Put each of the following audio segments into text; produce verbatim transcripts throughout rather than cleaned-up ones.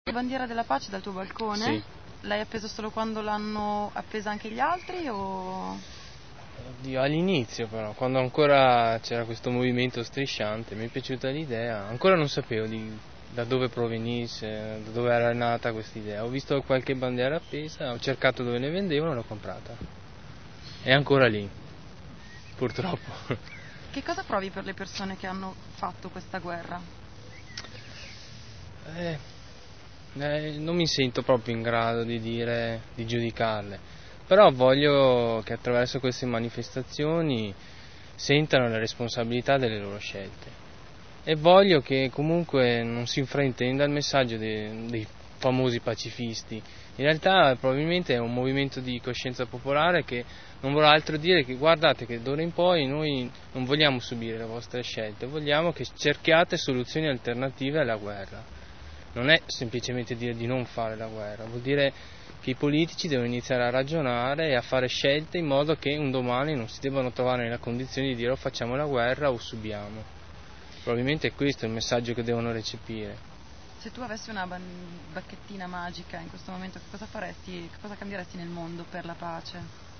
La bandiera della pace dal tuo balcone? Sì. L'hai appesa solo quando l'hanno appesa anche gli altri o... Oddio, all'inizio però, quando ancora c'era questo movimento strisciante, mi è piaciuta l'idea, ancora non sapevo di, da dove provenisse, da dove era nata questa idea. Ho visto qualche bandiera appesa, ho cercato dove ne vendevano e l'ho comprata. È ancora lì, purtroppo. Che cosa provi per le persone che hanno fatto questa guerra? Eh, eh, non mi sento proprio in grado di dire, di giudicarle, però voglio che attraverso queste manifestazioni sentano la responsabilità delle loro scelte e voglio che comunque non si fraintenda il messaggio dei, dei famosi pacifisti. In realtà probabilmente è un movimento di coscienza popolare che non vuole altro dire che guardate che d'ora in poi noi non vogliamo subire le vostre scelte, vogliamo che cerchiate soluzioni alternative alla guerra. Non è semplicemente dire di non fare la guerra, vuol dire che i politici devono iniziare a ragionare e a fare scelte in modo che un domani non si debbano trovare nella condizione di dire o facciamo la guerra o subiamo. Probabilmente è questo il messaggio che devono recepire. Se tu avessi una bacchettina magica in questo momento, che cosa faresti, che cosa cambieresti nel mondo per la pace?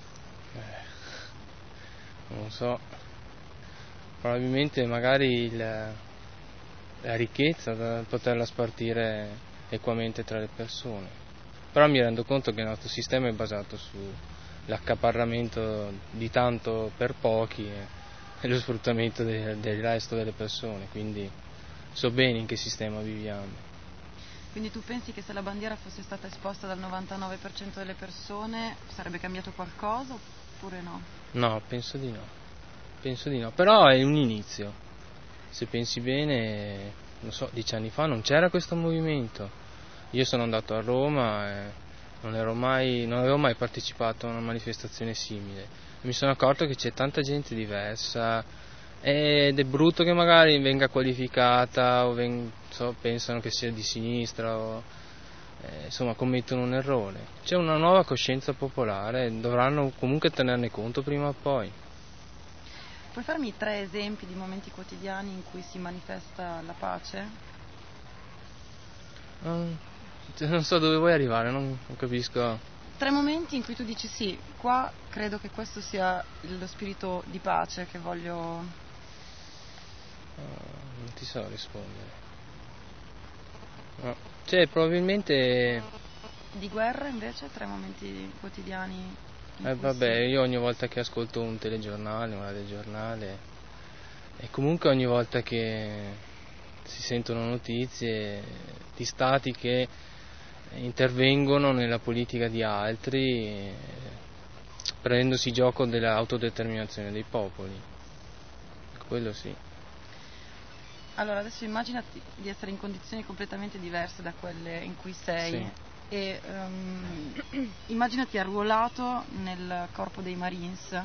Eh, non lo so, probabilmente magari il, la ricchezza da poterla spartire equamente tra le persone, però mi rendo conto che il nostro sistema è basato sull'accaparramento di tanto per pochi e, e lo sfruttamento de, del resto delle persone, quindi so bene in che sistema viviamo. Quindi tu pensi che se la bandiera fosse stata esposta dal novantanove per cento delle persone sarebbe cambiato qualcosa oppure no? No, penso di no, penso di no, però è un inizio. Se pensi bene, non so, dieci anni fa non c'era questo movimento. Io sono andato a Roma e non, ero mai, non avevo mai partecipato a una manifestazione simile. Mi sono accorto che c'è tanta gente diversa ed è brutto che magari venga qualificata o ven, so, pensano che sia di sinistra o eh, insomma commettono un errore. C'è una nuova coscienza popolare, dovranno comunque tenerne conto prima o poi. Puoi farmi tre esempi di momenti quotidiani in cui si manifesta la pace? Non, non so dove vuoi arrivare, non, non capisco. Tre momenti in cui tu dici sì, qua credo che questo sia lo spirito di pace che voglio... Uh, non ti so rispondere. No. Cioè, probabilmente... Di guerra invece, tre momenti quotidiani... Eh vabbè, io ogni volta che ascolto un telegiornale, un radiogiornale, e comunque ogni volta che si sentono notizie di stati che intervengono nella politica di altri, prendendosi gioco dell'autodeterminazione dei popoli. Quello sì. Allora, adesso immaginati di essere in condizioni completamente diverse da quelle in cui sei. Sì. E um, immaginati arruolato nel corpo dei Marines.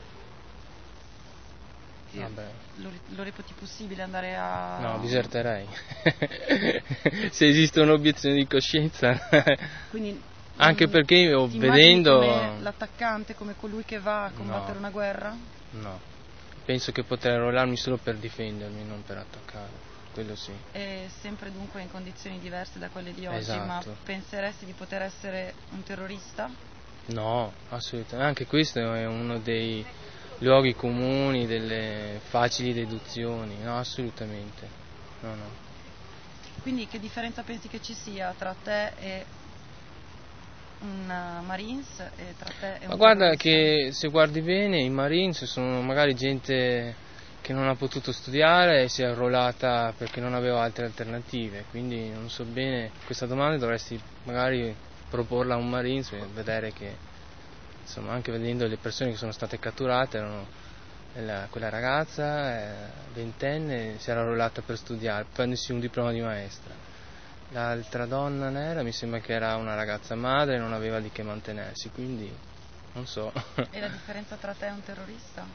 Vabbè. Lo, lo reputi possibile andare a... No, diserterei. Se esiste un'obiezione di coscienza. Quindi anche mh, perché io ti vedendo come l'attaccante, come colui che va a combattere no, una guerra? No. Penso che potrei arruolarmi solo per difendermi, non per attaccare. Quello sì. È sempre dunque in condizioni diverse da quelle di oggi, Esatto. ma penseresti di poter essere un terrorista? No, assolutamente. Anche questo è uno dei luoghi comuni, delle facili deduzioni. No, assolutamente. No, no. Quindi che differenza pensi che ci sia tra te e un Marines e tra te e un Ma guarda terrorista? che se guardi bene i Marines sono magari gente che non ha potuto studiare e si è arruolata perché non aveva altre alternative, quindi non so bene, questa domanda dovresti magari proporla a un Marines e vedere che, insomma, anche vedendo le persone che sono state catturate, erano la, quella ragazza eh, ventenne si era arruolata per studiare, per prendersi un diploma di maestra. L'altra donna nera mi sembra che era una ragazza madre e non aveva di che mantenersi, quindi non so. E la differenza tra te e un terrorista?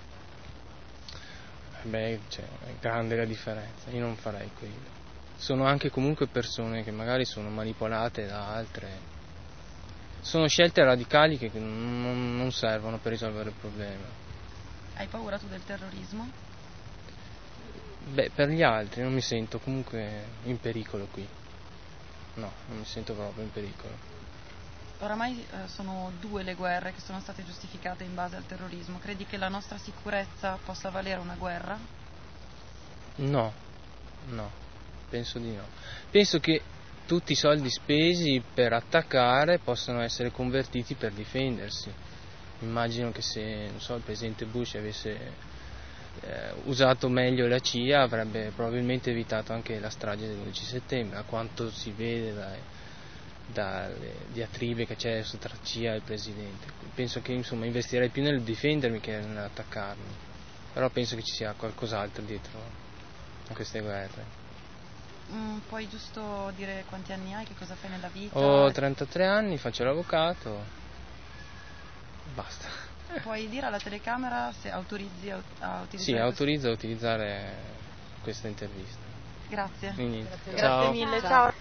Beh, cioè, è grande la differenza, io non farei quello. Sono anche comunque persone che magari sono manipolate da altre. Sono scelte radicali che non, non servono per risolvere il problema. Hai paura tu del terrorismo? Beh, per gli altri non mi sento comunque in pericolo qui. no, non mi sento proprio in pericolo. Oramai eh, sono due le guerre che sono state giustificate in base al terrorismo. Credi che la nostra sicurezza possa valere una guerra? No, no, penso di no. Penso che tutti i soldi spesi per attaccare possano essere convertiti per difendersi. Immagino che se, non so, il presidente Bush avesse eh, usato meglio la C I A avrebbe probabilmente evitato anche la strage dell'undici settembre, a quanto si vede dai, dalle diatribe che c'è tra C I A e il presidente. Penso che insomma investirei più nel difendermi che nell'attaccarmi, però penso che ci sia qualcos'altro dietro a queste guerre. Mm, puoi giusto dire quanti anni hai, che cosa fai nella vita? Ho trentatré anni, faccio l'avvocato, basta. Puoi dire alla telecamera se autorizzi a, a utilizzare Sì, questo... autorizzo a utilizzare questa intervista. Grazie. Quindi, Grazie, ciao. Grazie mille, ciao.